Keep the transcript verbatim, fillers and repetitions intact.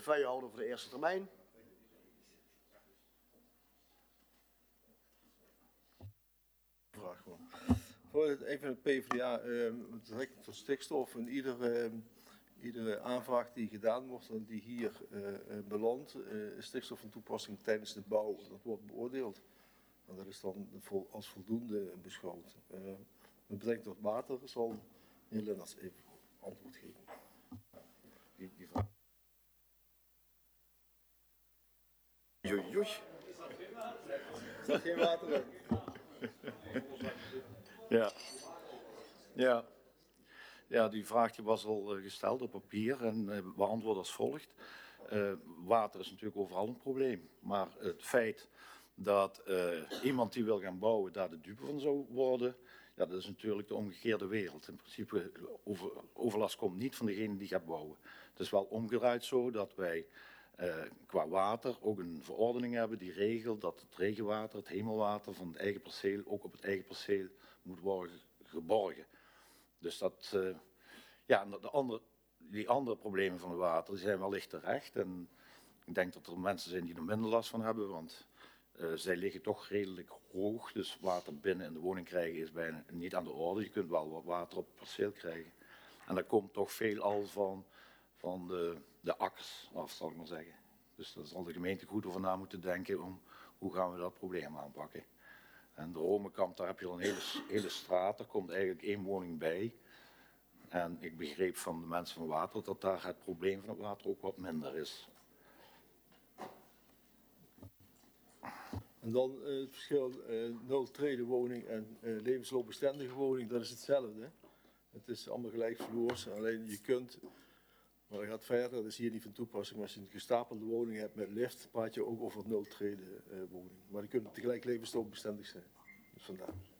portefeuille houden voor de eerste termijn. Vraag gewoon. Voorzitter, even een P v d A uh, met betrekking tot stikstof. En iedere, uh, iedere aanvraag die gedaan wordt en die hier uh, uh, belandt, uh, is stikstof van toepassing tijdens de bouw. Dat wordt beoordeeld. En dat is dan vol, als voldoende beschouwd. Uh, met betrekking tot water zal de heer Lennarts even antwoord geven. Die, die vraag. Joei, joei. Is dat geen water in? Ja. Ja. Ja, die vraag die was al uh, gesteld op papier en uh, beantwoord als volgt. Uh, water is natuurlijk overal een probleem, maar het feit dat uh, iemand die wil gaan bouwen daar de dupe van zou worden, ja, dat is natuurlijk de omgekeerde wereld. In principe, over, overlast komt niet van degene die gaat bouwen. Het is wel omgedraaid zo dat wij uh, qua water ook een verordening hebben die regelt dat het regenwater, het hemelwater van het eigen perceel ook op het eigen perceel moet worden geborgen. Dus dat, uh, ja, de andere, die andere problemen van het water die zijn wellicht terecht. En ik denk dat er mensen zijn die er minder last van hebben, want uh, zij liggen toch redelijk hoog. Dus water binnen in de woning krijgen is bijna niet aan de orde. Je kunt wel wat water op het perceel krijgen. En dat komt toch veelal van, van de, de akkers af, zal ik maar zeggen. Dus daar zal de gemeente goed over na moeten denken om hoe gaan we dat probleem aanpakken. En de Romekamp, daar heb je al een hele, hele straat, er komt eigenlijk één woning bij. En ik begreep van de mensen van water dat daar het probleem van het water ook wat minder is. En dan uh, het verschil uh, nul trede woning en uh, levensloopbestendige woning, dat is hetzelfde. Hè? Het is allemaal gelijkvloers, alleen je kunt, maar dat gaat verder, dat is hier niet van toepassing, maar als je een gestapelde woning hebt met lift, praat je ook over nul trede uh, woning. Maar die kunnen tegelijk levensloopbestendig zijn. Dus vandaar.